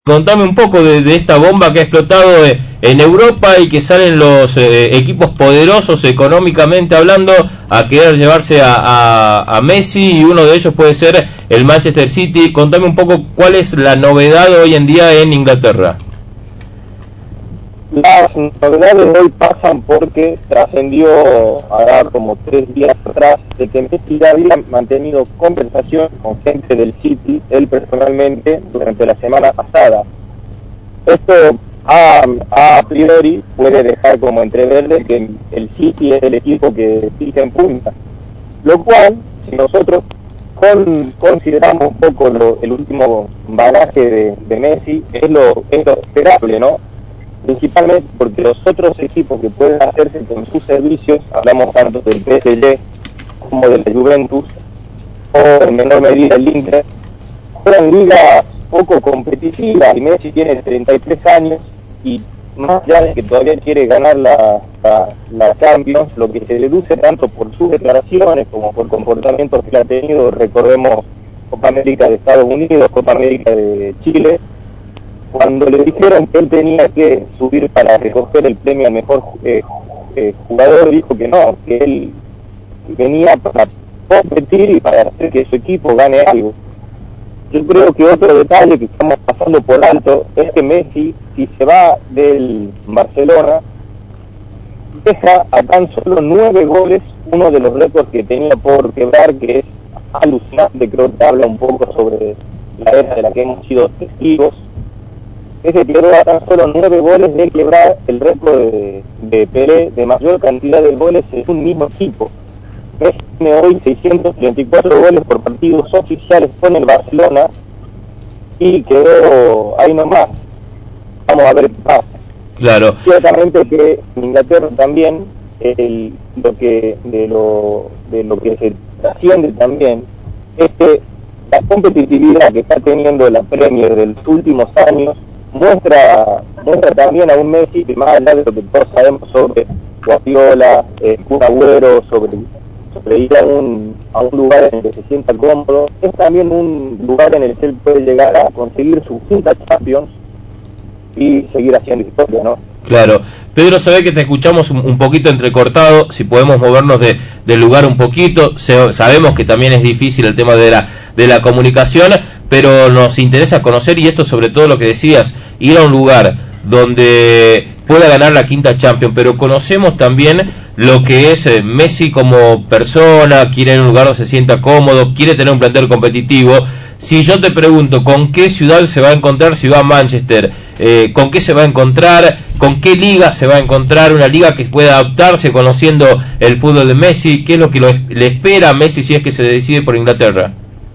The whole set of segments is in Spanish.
Contame un poco de esta bomba que ha explotado en Europa y que salen los equipos poderosos económicamente hablando a querer llevarse a Messi, y uno de ellos puede ser el Manchester City. Contame un poco cuál es la novedad hoy en día en Inglaterra. Las novedades hoy pasan porque trascendió ahora como 3 días atrás de que Messi ya había mantenido conversación con gente del City, él personalmente, durante la semana pasada. Esto a priori puede dejar como entrever que el City es el equipo que fija en punta, lo cual, si nosotros consideramos un poco el último bagaje de Messi, es lo esperable, ¿no? Principalmente porque los otros equipos que pueden hacerse con sus servicios, hablamos tanto del PSG como de la Juventus, o en menor medida el Inter, juegan ligas poco competitivas, y Messi tiene 33 años, y más allá de que todavía quiere ganar la Champions, lo que se deduce tanto por sus declaraciones como por comportamientos que ha tenido, recordemos Copa América de Estados Unidos, Copa América de Chile, cuando le dijeron que él tenía que subir para recoger el premio al mejor jugador, dijo que no, que él venía para competir y para hacer que su equipo gane algo. Yo creo que otro detalle que estamos pasando por alto es que Messi, si se va del Barcelona, deja a tan solo 9 goles, uno de los récords que tenía por quebrar, que es alucinante. Creo que habla un poco sobre la era de la que hemos sido testigos. Ese quedó a tan solo 9 goles de quebrar el récord de Pelé de mayor cantidad de goles en un mismo equipo. Messi tiene hoy 634 goles por partidos oficiales con el Barcelona y quedó ahí nomás. Vamos a ver qué pasa. Claro. Ciertamente que en Inglaterra también lo que se trasciende también es que la competitividad que está teniendo la Premier de los últimos años muestra también a un Messi que, más allá de lo que todos sabemos sobre Guardiola, Kun Agüero, sobre ir a un lugar en el que se sienta cómodo, es también un lugar en el que él puede llegar a conseguir su quinta Champions y seguir haciendo historia, ¿no? Claro. Pedro, sabe que te escuchamos un poquito entrecortado, si podemos movernos del lugar un poquito. Sabemos que también es difícil el tema de la comunicación, pero nos interesa conocer, y esto sobre todo lo que decías, ir a un lugar donde pueda ganar la quinta Champions, pero conocemos también lo que es Messi como persona, quiere ir a un lugar donde se sienta cómodo, quiere tener un plantel competitivo. Si yo te pregunto con qué ciudad se va a encontrar si va a Manchester, con qué se va a encontrar, con qué liga se va a encontrar, una liga que pueda adaptarse conociendo el fútbol de Messi, qué es lo que le espera a Messi si es que se decide por Inglaterra.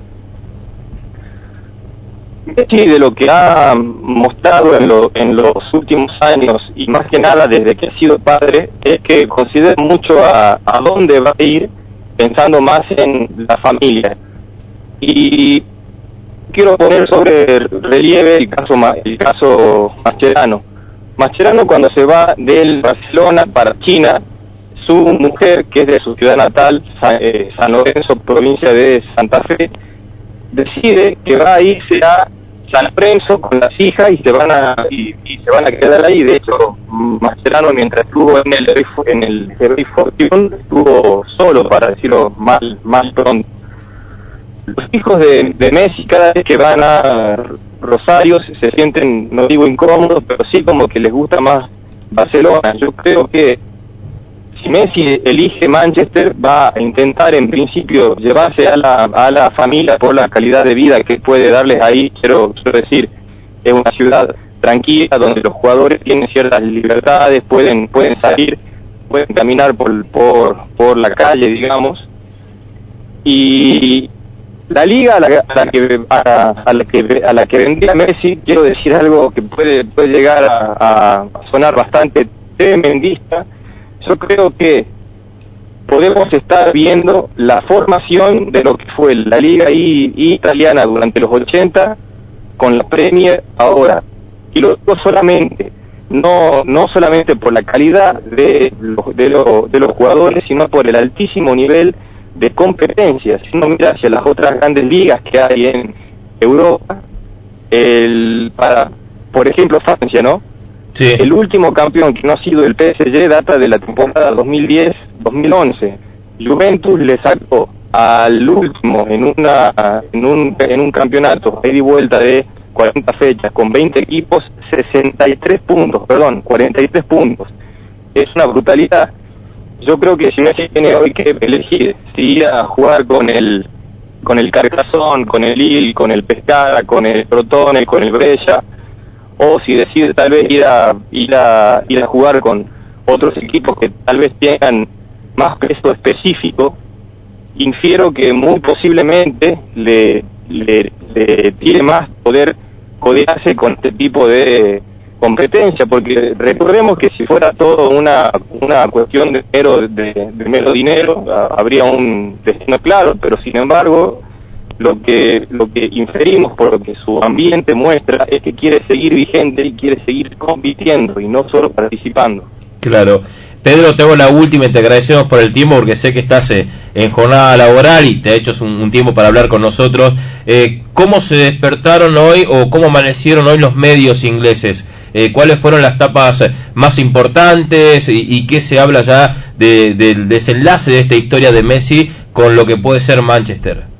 Messi, de lo que ha mostrado en los últimos años, y más que nada desde que ha sido padre, es que considera mucho a dónde va a ir, pensando más en la familia. Y quiero poner sobre relieve el caso Mascherano. Mascherano, cuando se va del Barcelona para China, su mujer, que es de su ciudad natal, San Lorenzo, provincia de Santa Fe, decide que va a irse a San Lorenzo con las hijas y se van a quedar ahí. De hecho, Mascherano, mientras estuvo en el Herbey Fortune, estuvo solo, para decirlo más pronto. Los hijos de Messi, cada vez que van a Rosario, se sienten, no digo incómodos, pero sí como que les gusta más Barcelona. Yo creo que si Messi elige Manchester, va a intentar en principio llevarse a la familia por la calidad de vida que puede darles ahí. Quiero decir, es una ciudad tranquila donde los jugadores tienen ciertas libertades, pueden salir, pueden caminar por la calle, digamos. Y la liga a la que vendría Messi, quiero decir algo que puede llegar a sonar bastante tremendista. Yo creo que podemos estar viendo la formación de lo que fue la liga italiana durante los 80 con la Premier ahora. Y lo digo solamente, no solamente por la calidad de los jugadores, sino por el altísimo nivel de competencia. Si uno mira hacia las otras grandes ligas que hay en Europa, para por ejemplo, Francia, ¿no? Sí. El último campeón que no ha sido el PSG data de la temporada 2010-2011. Juventus le sacó al último en un campeonato ida y vuelta de 40 fechas con 20 equipos, 43 puntos. Es una brutalidad. Yo creo que si Messi tiene hoy que elegir si ir a jugar con el Carcassonne, con el Lille, con el Pescara, con el Crotone, con el Brescia, o si decide tal vez ir a jugar con otros equipos que tal vez tengan más peso específico, infiero que muy posiblemente le tiene más poder codearse con este tipo de competencia, porque recordemos que si fuera todo una cuestión de mero dinero, habría un destino claro, pero sin embargo lo que inferimos por lo que su ambiente muestra es que quiere seguir vigente y quiere seguir compitiendo y no solo participando. Claro. Pedro, te hago la última y te agradecemos por el tiempo porque sé que estás en jornada laboral y te ha hecho un tiempo para hablar con nosotros. ¿Cómo se despertaron hoy o cómo amanecieron hoy los medios ingleses? ¿Cuáles fueron las tapas más importantes y qué se habla ya del desenlace de esta historia de Messi con lo que puede ser Manchester?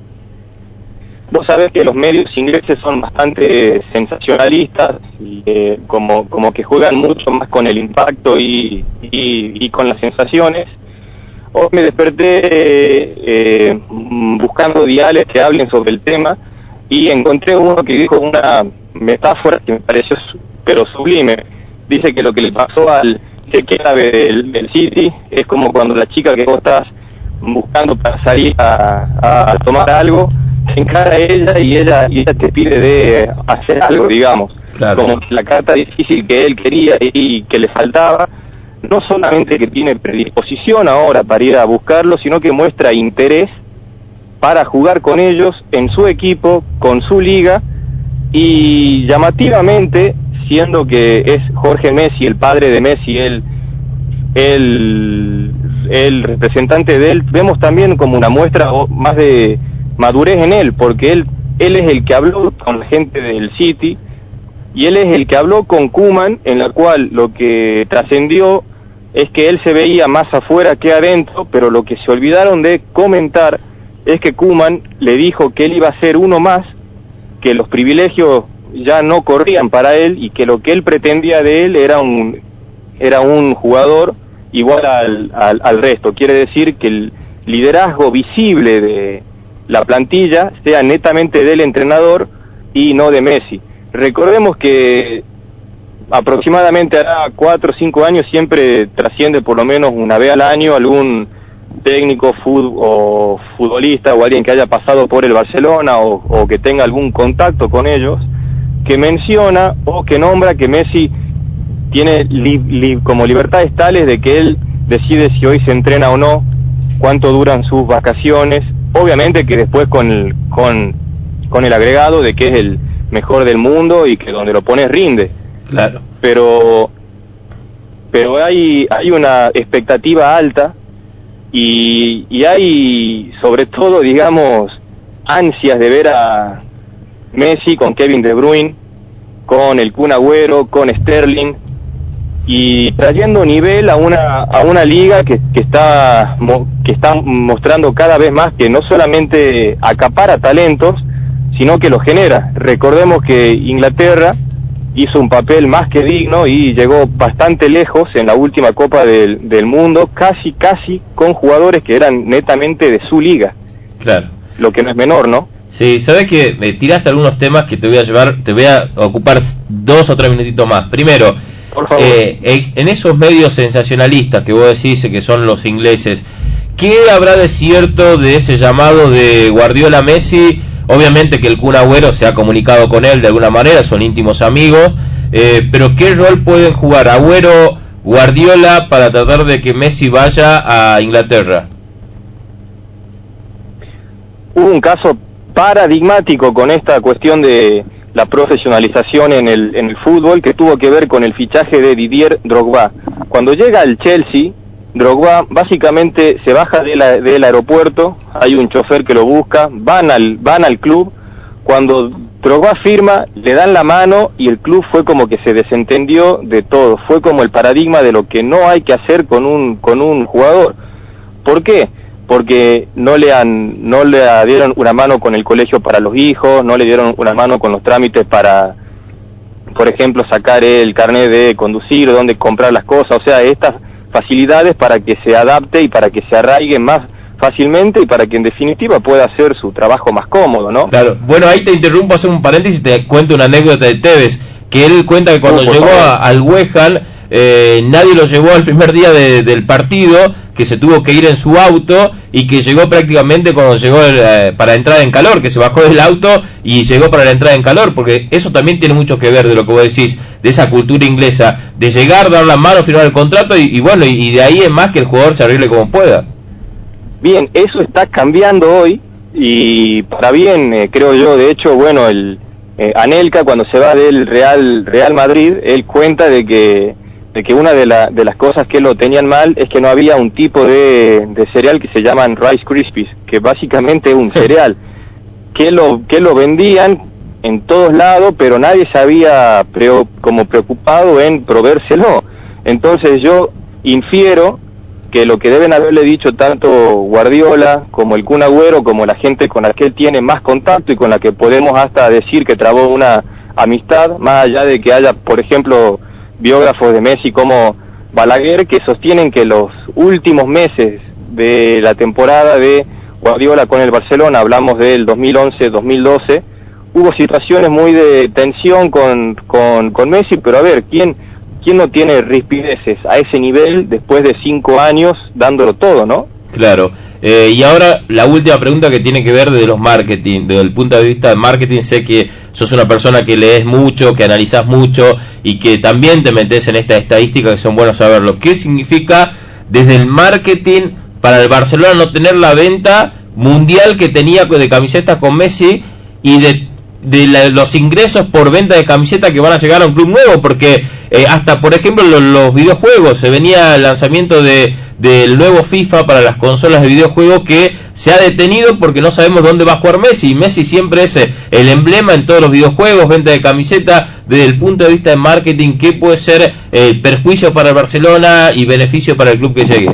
Vos sabés que los medios ingleses son bastante sensacionalistas y como que juegan mucho más con el impacto y con las sensaciones. Hoy me desperté buscando diales que hablen sobre el tema y encontré uno que dijo una metáfora que me pareció pero sublime. Dice que lo que le pasó al jeque árabe del City es como cuando la chica que vos estás buscando para salir a tomar algo se encara a ella y ella te pide de hacer algo, digamos. Claro. Como la carta difícil que él quería y que le faltaba, no solamente que tiene predisposición ahora para ir a buscarlo, sino que muestra interés para jugar con ellos en su equipo, con su liga, y llamativamente, siendo que es Jorge Messi, el padre de Messi, el representante de él, vemos también como una muestra más de madurez en él, porque él es el que habló con la gente del City y él es el que habló con Koeman, en la cual lo que trascendió es que él se veía más afuera que adentro, pero lo que se olvidaron de comentar es que Koeman le dijo que él iba a ser uno más, que los privilegios ya no corrían para él y que lo que él pretendía de él era un jugador igual al resto. Quiere decir que el liderazgo visible de la plantilla sea netamente del entrenador y no de Messi. Recordemos que aproximadamente hará 4 o 5 años siempre trasciende por lo menos una vez al año algún técnico o futbolista o alguien que haya pasado por el Barcelona o que tenga algún contacto con ellos, que menciona o que nombra que Messi tiene como libertades tales de que él decide si hoy se entrena o no, cuánto duran sus vacaciones, obviamente que después con el agregado de que es el mejor del mundo y que donde lo pones rinde. Claro. Pero hay una expectativa alta y hay sobre todo, digamos, ansias de ver a Messi con Kevin De Bruyne, con el Kun Agüero, con Sterling, y trayendo nivel a una liga que está mostrando cada vez más que no solamente acapara talentos, sino que los genera. Recordemos que Inglaterra hizo un papel más que digno y llegó bastante lejos en la última Copa del Mundo, casi con jugadores que eran netamente de su liga. Claro. Lo que no es menor, ¿no? Sí, sabes que me tiraste algunos temas que te voy a ocupar 2 o 3 minutitos más. Primero, por favor. En esos medios sensacionalistas que vos decís que son los ingleses, ¿qué habrá de cierto de ese llamado de Guardiola a Messi? Obviamente que el Kun Agüero se ha comunicado con él de alguna manera, son íntimos amigos, pero ¿qué rol pueden jugar Agüero, Guardiola para tratar de que Messi vaya a Inglaterra? Hubo un caso paradigmático con esta cuestión de la profesionalización en el fútbol que tuvo que ver con el fichaje de Didier Drogba. Cuando llega al Chelsea, Drogba básicamente se baja del aeropuerto, hay un chofer que lo busca, van al club, cuando Drogba firma, le dan la mano y el club fue como que se desentendió de todo, fue como el paradigma de lo que no hay que hacer con un jugador. ¿Por qué? Porque no le dieron una mano con el colegio para los hijos, no le dieron una mano con los trámites para, por ejemplo, sacar el carnet de conducir, dónde comprar las cosas, o sea, estas facilidades para que se adapte y para que se arraigue más fácilmente y para que en definitiva pueda hacer su trabajo más cómodo, ¿no? Claro, bueno, ahí te interrumpo, hacer un paréntesis y te cuento una anécdota de Tevez, que él cuenta que cuando llegó al West Ham, nadie lo llevó al primer día del partido, que se tuvo que ir en su auto y que llegó prácticamente cuando llegó para entrar en calor, que se bajó del auto y llegó para la entrada en calor, porque eso también tiene mucho que ver de lo que vos decís, de esa cultura inglesa, de llegar, dar la mano, firmar el contrato y bueno, y de ahí es más que el jugador se arregle como pueda. Bien, eso está cambiando hoy y para bien, creo yo. De hecho, bueno, Anelka, cuando se va del Real Madrid, él cuenta de que una de las cosas que lo tenían mal es que no había un tipo de cereal que se llaman Rice Krispies, que básicamente es un cereal que lo vendían en todos lados, pero nadie se había como preocupado en proveérselo. Entonces yo infiero que lo que deben haberle dicho tanto Guardiola como el Kun Agüero, como la gente con la que él tiene más contacto y con la que podemos hasta decir que trabó una amistad, más allá de que haya, por ejemplo, biógrafos de Messi como Balaguer, que sostienen que los últimos meses de la temporada de Guardiola con el Barcelona, hablamos del 2011-2012, hubo situaciones muy de tensión con Messi, pero a ver, ¿quién no tiene rispideces a ese nivel después de 5 años dándolo todo, no? Claro. Y ahora la última pregunta que tiene que ver de los marketing, desde el punto de vista de marketing. Sé que sos una persona que lees mucho, que analizás mucho y que también te metes en esta estadística que son buenos saberlo. ¿Qué significa desde el marketing para el Barcelona no tener la venta mundial que tenía de camisetas con Messi y de los ingresos por venta de camiseta que van a llegar a un club nuevo? Porque hasta por ejemplo los videojuegos, se venía el lanzamiento del nuevo FIFA para las consolas de videojuegos que se ha detenido porque no sabemos dónde va a jugar Messi. Messi siempre es el emblema en todos los videojuegos, venta de camiseta. Desde el punto de vista de marketing, ¿qué puede ser el perjuicio para el Barcelona y beneficio para el club que llegue?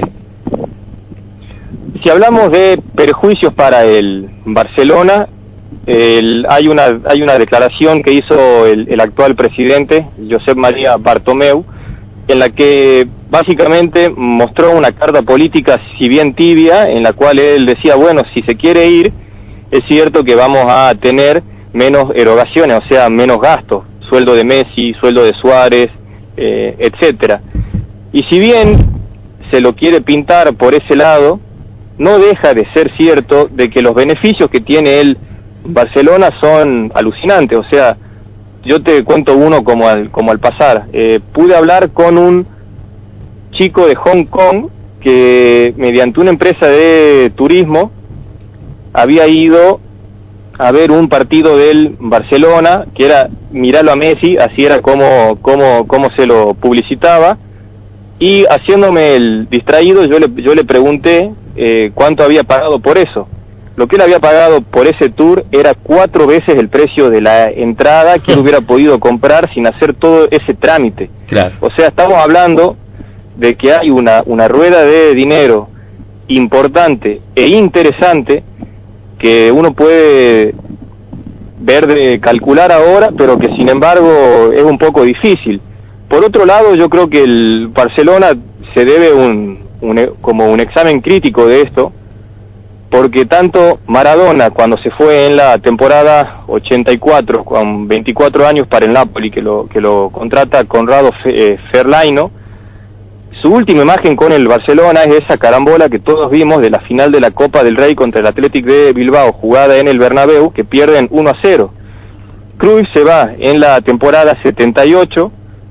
Si hablamos de perjuicios para el Barcelona, hay una declaración que hizo el actual presidente, Josep María Bartomeu, en la que básicamente mostró una carta política, si bien tibia, en la cual él decía, bueno, si se quiere ir, es cierto que vamos a tener menos erogaciones, o sea, menos gastos, sueldo de Messi, sueldo de Suárez, etcétera. Y si bien se lo quiere pintar por ese lado, no deja de ser cierto de que los beneficios que tiene el Barcelona son alucinantes. O sea, yo te cuento uno como al pasar. Pude hablar con un chico de Hong Kong que mediante una empresa de turismo había ido a ver un partido del Barcelona, que era mirarlo a Messi, así era como se lo publicitaba, y haciéndome el distraído yo le pregunté cuánto había pagado por eso. Lo que él había pagado por ese tour era 4 veces el precio de la entrada que él hubiera podido comprar sin hacer todo ese trámite. Claro. O sea, estamos hablando de que hay una rueda de dinero importante e interesante que uno puede ver de calcular ahora, pero que sin embargo es un poco difícil. Por otro lado, yo creo que el Barcelona se debe como un examen crítico de esto, porque tanto Maradona, cuando se fue en la temporada 84, con 24 años para el Napoli, que lo contrata Conrado Ferlaino, su última imagen con el Barcelona es esa carambola que todos vimos de la final de la Copa del Rey contra el Athletic de Bilbao, jugada en el Bernabéu, que pierden 1-0. Cruyff se va en la temporada 78,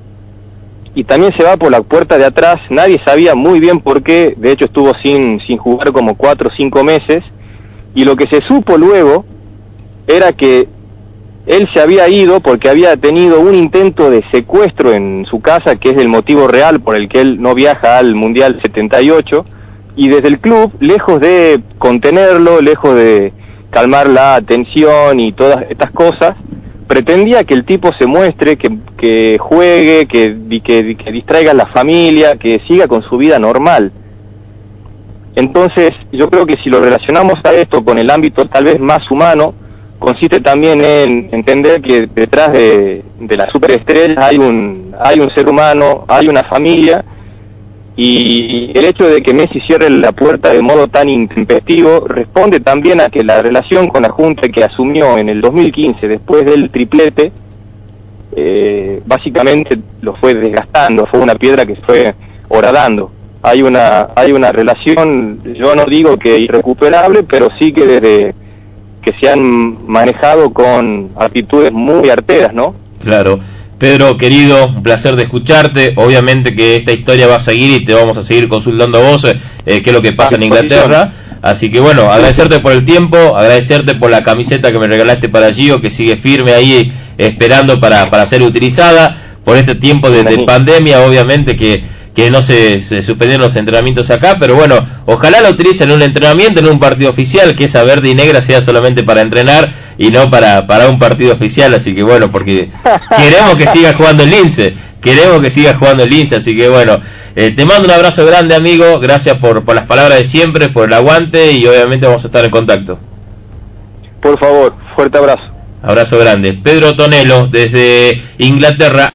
y también se va por la puerta de atrás. Nadie sabía muy bien por qué, de hecho estuvo sin jugar como 4 o 5 meses, y lo que se supo luego era que él se había ido porque había tenido un intento de secuestro en su casa, que es el motivo real por el que él no viaja al Mundial 78, y desde el club, lejos de contenerlo, lejos de calmar la tensión y todas estas cosas, pretendía que el tipo se muestre, que juegue, que distraiga a la familia, que siga con su vida normal. Entonces, yo creo que si lo relacionamos a esto con el ámbito tal vez más humano, consiste también en entender que detrás de la superestrella hay un ser humano, hay una familia, y el hecho de que Messi cierre la puerta de modo tan intempestivo responde también a que la relación con la Junta que asumió en el 2015, después del triplete, básicamente lo fue desgastando, fue una piedra que fue horadando. Hay una relación, yo no digo que irrecuperable, pero sí que desde que se han manejado con actitudes muy arteras, ¿no? Claro. Pedro, querido, un placer de escucharte. Obviamente que esta historia va a seguir y te vamos a seguir consultando a vos, qué es lo que pasa en Inglaterra. Así que bueno, agradecerte por el tiempo, agradecerte por la camiseta que me regalaste para Gio, que sigue firme ahí esperando para ser utilizada, por este tiempo de pandemia, obviamente que no se suspendieron los entrenamientos acá, pero bueno, ojalá la utilicen en un entrenamiento, en un partido oficial, que esa verde y negra sea solamente para entrenar y no para un partido oficial, así que bueno, porque queremos que siga jugando el Lince, así que bueno, te mando un abrazo grande, amigo, gracias por las palabras de siempre, por el aguante, y obviamente vamos a estar en contacto. Por favor, fuerte abrazo. Abrazo grande. Pedro Tonelo, desde Inglaterra.